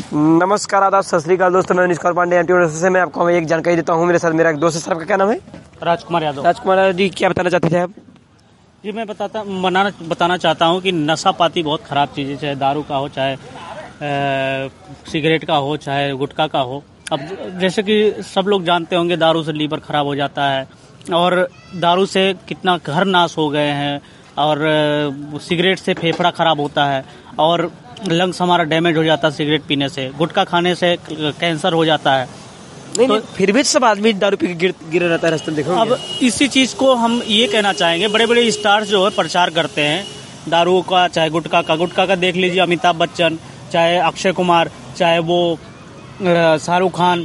नमस्कार, आदाब, सत श्री अकाल दोस्तों। मैं निष्काल पांडे से मैं आपको एक जानकारी देता हूँ। मेरे साथ मेरा एक दोस्त है। सर, आपका क्या नाम है? राजकुमार यादव। राजकुमार जी, क्या बताना चाहते थे आप? जी, मैं बताना चाहता हूँ कि नशा पाती बहुत ख़राब चीज़ है, चाहे दारू का हो, चाहे सिगरेट का हो, चाहे गुटखा का हो। अब जैसे कि सब लोग जानते होंगे, दारू से लीवर ख़राब हो जाता है और दारू से कितना घर नाश हो गए हैं, और सिगरेट से फेफड़ा ख़राब होता है और लंग्स हमारा डैमेज हो जाता है सिगरेट पीने से। गुटखा खाने से कैंसर हो जाता है। नहीं, फिर भी सब आदमी दारू पी के गिरे रहता है रास्ते में, देखो। अब इसी चीज़ को हम ये कहना चाहेंगे, बड़े बड़े स्टार्स जो है प्रचार करते हैं दारू का, चाहे गुटखा का देख लीजिए, अमिताभ बच्चन, चाहे अक्षय कुमार, चाहे वो शाहरुख खान,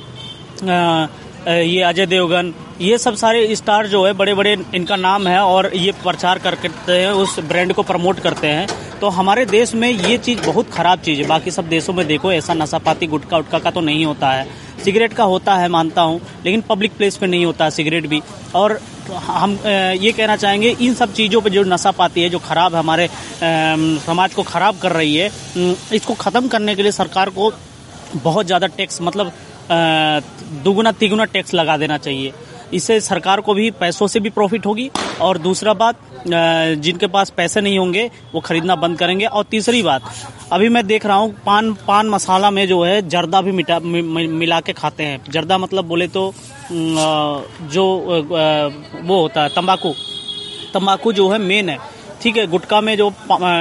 ये अजय देवगन, ये सब सारे स्टार जो है बड़े बड़े, इनका नाम है और ये प्रचार करते हैं, उस ब्रांड को प्रमोट करते हैं। तो हमारे देश में ये चीज़ बहुत ख़राब चीज़ है। बाकी सब देशों में देखो, ऐसा नशापाती गुटखा उटखा का तो नहीं होता है। सिगरेट का होता है, मानता हूँ, लेकिन पब्लिक प्लेस पे नहीं होता है सिगरेट भी। और हम ये कहना चाहेंगे, इन सब चीज़ों पे जो नशापाती है, जो ख़राब है, हमारे समाज को ख़राब कर रही है, इसको ख़त्म करने के लिए सरकार को बहुत ज़्यादा टैक्स, मतलब दुगुना तिगुना टैक्स लगा देना चाहिए। इससे सरकार को भी पैसों से भी प्रॉफिट होगी, और दूसरा बात, जिनके पास पैसे नहीं होंगे वो खरीदना बंद करेंगे। और तीसरी बात, अभी मैं देख रहा हूँ पान मसाला में जो है जर्दा भी मिला के खाते हैं। जर्दा मतलब बोले तो जो वो होता है तंबाकू जो है मेन है, ठीक है। गुटखा में जो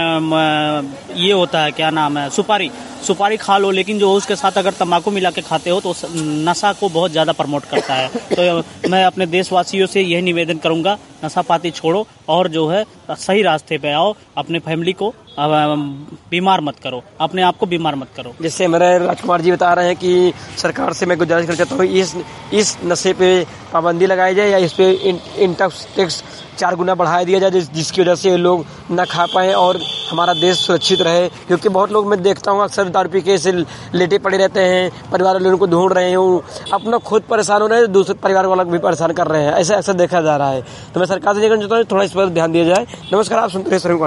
ये होता है, क्या नाम है, सुपारी खा लो, लेकिन जो उसके साथ अगर तंबाकू मिला के खाते हो तो नशा को बहुत ज़्यादा प्रमोट करता है। तो मैं अपने देशवासियों से यही निवेदन करूंगा, नशा पाती छोड़ो और जो है सही रास्ते पे आओ। अपने फैमिली को बीमार मत करो, अपने आप को बीमार मत करो। जैसे हमारे राजकुमार जी बता रहे हैं कि सरकार से मैं गुजारिश करना चाहता हूँ, इस नशे पे पाबंदी लगाई जाए या इस पे इनकम टैक्स 4 गुना बढ़ा दिया जाए, जिसकी वजह से लोग ना खा पाएं और हमारा देश सुरक्षित रहे। क्योंकि बहुत लोग मैं देखता हूँ अक्सर दारू पी के ऐसे लेटे पड़े रहते हैं, परिवार वाले उनको ढूंढ रहे हैं, अपना खुद परेशान हो रहे हैं, दूसरे परिवार वालों को भी परेशान कर रहे हैं। ऐसा देखा जा रहा है। तो मैं सरकार से ये कहना चाहता हूँ, थोड़ा इस पर ध्यान दिया जाए। नमस्कार, आप सुनते रहिए।